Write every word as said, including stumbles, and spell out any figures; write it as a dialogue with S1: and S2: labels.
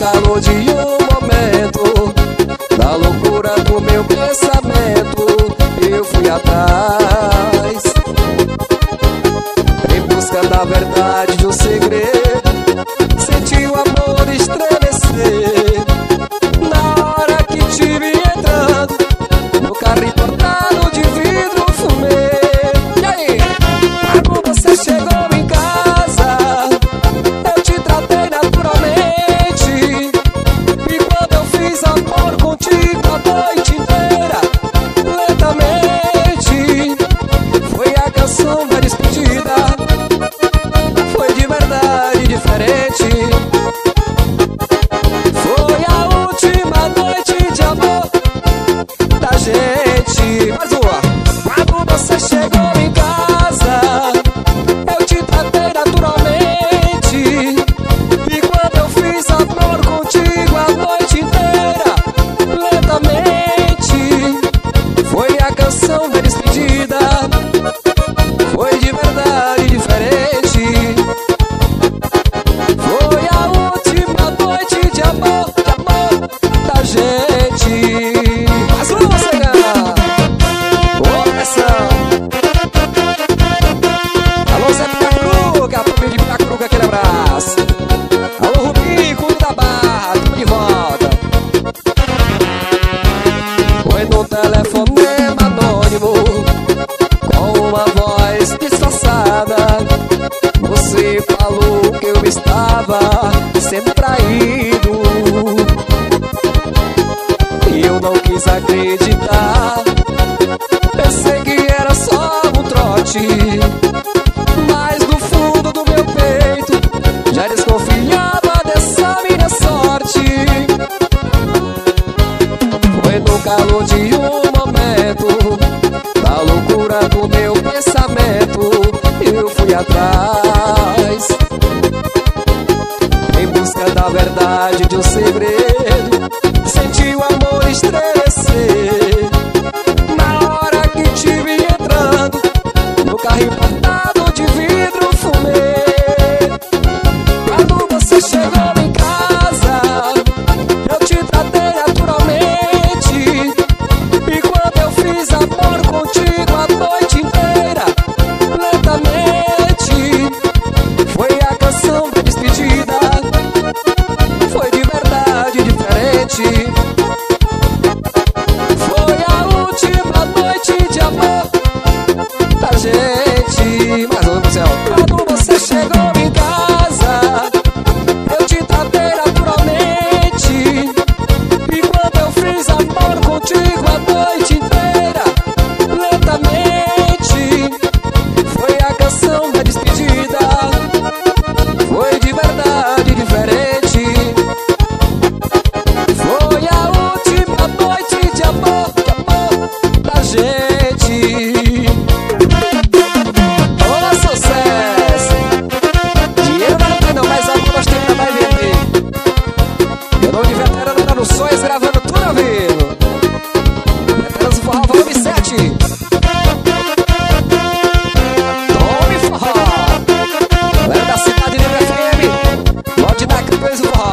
S1: calor de um momento, da loucura do meu pensamento, eu fui atrás, em busca da verdade de um segredo. Senti o amor estremecer na hora que te vi entrando no carro importado de vidro fumê. E aí? Quando você chegou em casa, eu te tratei naturalmente, e quando eu fiz amor contigo a noite inteira, lentamente, foi a canção da despedida. Foi de verdade diferente. Foi a última noite de amor da gente. Mais uma. Quando você chegou em casa, eu te tratei naturalmente, e quando eu fiz amor contigo a noite inteira, lentamente, foi a canção da despedida. Foi de verdade diferente. Foi a última noite de amor, de amor da gente. Mais uma, cigana. Boa pressão. Alô, Zé Picacruga, a família de Picacruga, aquele abraço. Alô, Rubinho, Clube da Barra, tudo de volta. Foi no telefonema anônimo, com uma voz disfarçada, você falou que eu estava sendo traído, e eu não quis acreditar. Pensei que era só um trote, mas no fundo do meu peito já desconfiava dessa minha sorte. Foi no calor de um momento, da loucura do meu pensamento, eu fui atrás, em busca da verdade de um segredo. Senti o amor estremecer na hora que te vi entrando no carro importado de vidro fumê. Quando você chegou em casa, eu te tratei naturalmente, e quando eu fiz amor contigo a noite inteira, lentamente, foi a canção da despedida. Foi de verdade diferente. Foi a última noite de amor da gente. Mais uma, céu. Quando você chegou em casa, eu te tratei naturalmente, e quando eu fiz amor contigo a noite inteira, lentamente, foi a canção da despedida. Foi de verdade diferente. Foi a última noite de amor, de amor da gente. Ô, sucesso! Dinheiro não tem não, mas amor nós temos, vai vender. Eu não de veterano tá no sonhos, gravando tudo ao vivo. Veteranos do Forró, volume sete. Tome forró. Galera da Cidade Livre F M, Lorde da Campeões do Forró.